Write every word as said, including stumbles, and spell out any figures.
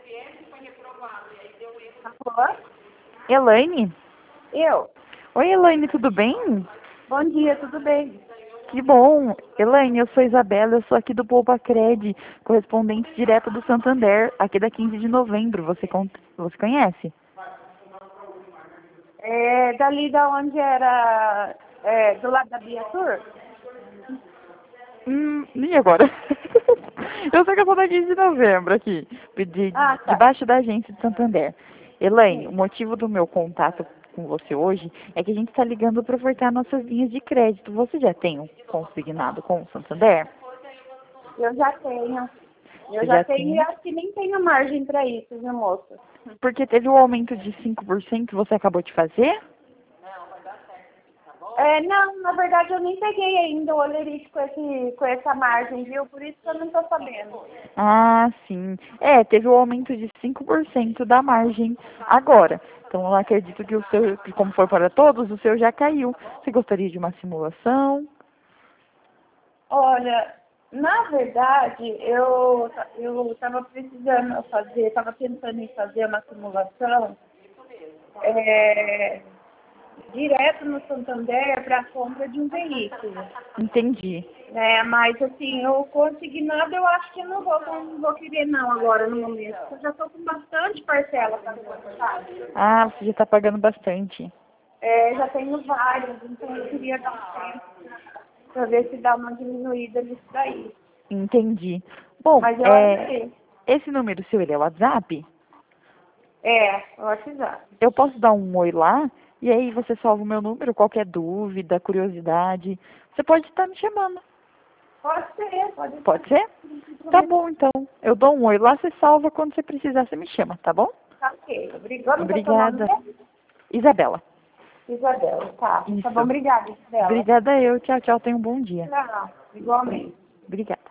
Alô? Elaine? Eu? Oi, Elaine, tudo bem? Bom dia, tudo bem? Que bom. Elaine, eu sou Isabela, eu sou aqui do Poupa Cred, correspondente direto do Santander, aqui da quinze de novembro. Você, con- você conhece? É, dali da onde era, é, do lado da Biatur? Hum, e agora? Eu sei que eu sou da quinze de novembro aqui, de, Ah, tá. debaixo da agência de Santander. Elaine, o Sim. motivo do meu contato com você hoje é que a gente está ligando para ofertar nossas linhas de crédito. Você já tem um consignado com o Santander? Eu já tenho. Eu Você já já tenho e tem? acho que nem tenho margem para isso, viu, moça? Porque teve o aumento de cinco por cento, você acabou de fazer? É, não, na verdade eu nem peguei ainda o olerite com, esse, com essa margem, viu? Por isso que eu não estou sabendo. Ah, sim. É, teve o aumento de cinco por cento da margem agora. Então, eu acredito que o seu, que como for para todos, o seu já caiu. Você gostaria de uma simulação? Olha, na verdade, eu eu estava precisando fazer, estava pensando em fazer uma simulação é, direto no Santander para a compra de um veículo. Entendi. Né? Mas assim, eu consignado eu acho que eu não vou, não vou querer não agora no momento. Eu já estou com bastante parcela pagando, sabe? Ah, você já está pagando bastante. É, já tenho vários, então eu queria dar um tempo para ver se dá uma diminuída nisso daí. Entendi. Bom, Mas eu é, agradeço. esse número seu, ele é WhatsApp? É, eu acho já. Eu posso dar um oi lá, e aí você salva o meu número, qualquer dúvida, curiosidade. Você pode estar me chamando. Pode ser, pode Pode ser? Tá bom, então. Eu dou um oi lá, você salva. Quando você precisar, você me chama, tá bom? Tá ok. Obrigada. Qual é o seu nome Obrigada. mesmo? Isabela. Isabela. Tá. Tá bom, Isso. obrigada, Isabela. Obrigada eu. Tchau, tchau. Tenha um bom dia. Tchau. Igualmente. Obrigada.